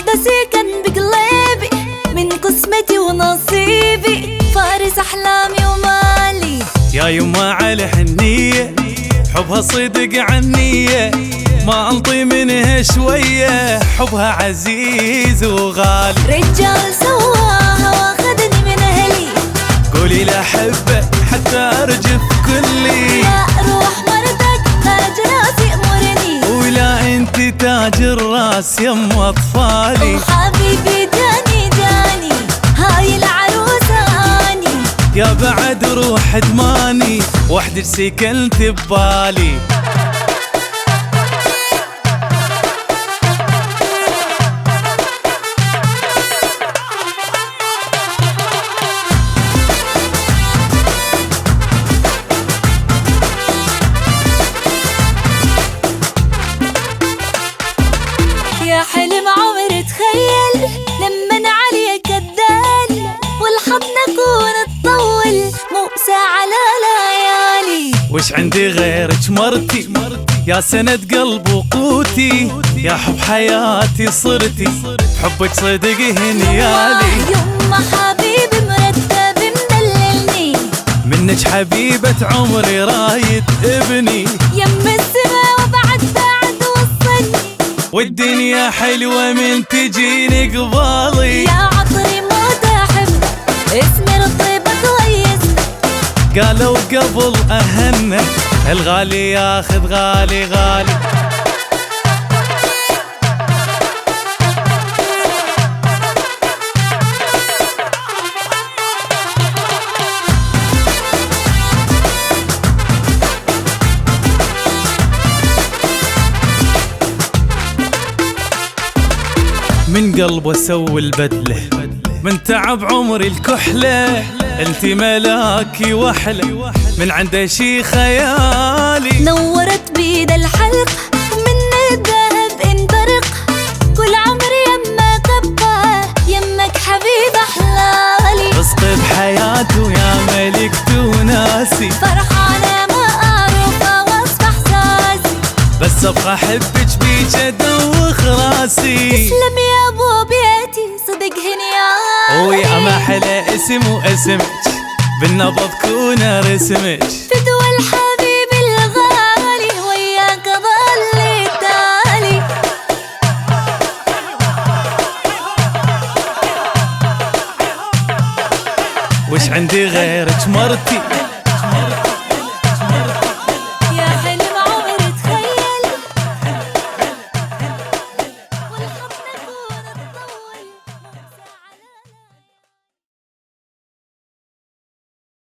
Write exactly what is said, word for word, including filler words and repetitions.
سكن بقلبي من قسمتي ونصيبي، فارس أحلامي ومالي. يا يما على حنية حبها صدق عنية، ما انطي منها شوية حبها عزيز وغالي. رجال سواها واخذني من أهلي، قولي لا حبه حتى أرجف كلي. لا روح مرتك تاج راسي أمرني، ولا انت تاج الراس يم أطفالي. وحبيبي جاني جاني هاي العروسة أني، يا بعد روح دماني وحدك سكنت ببالي. يا حلم عمري تخيل لمن عليك الدال، والحضن اكون تطول مو ساعة لا ليالي. وش عندي غيرك مرتي يا سند قلب وقوتي، يا حب حياتي صرتي حبك صدق هنيالي. يما حبيبي مرتب مدللني، منك حبيبة عمري رايد ابني. يم السما وبعد بعد وصلني، والدنيا حلوة من تجيني قبالي. يا عطري موت احب اسمي الطيبة كويس، قالوا قبل أهنه الغالي ياخذ غالي غالي. من قلبه سوي البدله من تعب عمري الكحله، انت ملاكي وحله من عنده شي خيالي. نورت بيد الحلق من الذهب انبرق، كل عمري يمك ابقى يمك حبيب احلالي. رزق بحياته يا ملكته وناسي، فرحانة ما اعرف وصف احساسي، بس ابقى احبك بيك ادوخ راسي. تسلم يا ابو بيتي صدق هنيالي، ويا ما حلى اسم واسمك بالنبض كون رسمك. فدوى الحبيب الغالي وياك ظل التالي. وش عندي غيرك مرتي